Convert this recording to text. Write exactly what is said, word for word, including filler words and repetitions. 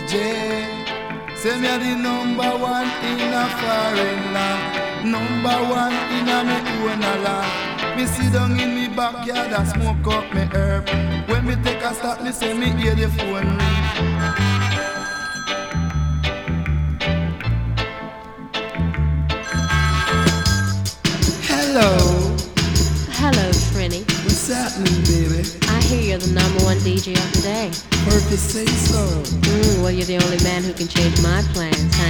Say me a the number one in a foreign land, number one in a me own a land. Me sit down in me backyard and smoke up me herb. When me take a stop, me say me hear the phone ring. Hello. Hello, Trini. What's happening, baby? I hear you're the number one D J of the day. Heard you say so. Mm, well, you're the only man who can change my plans, huh?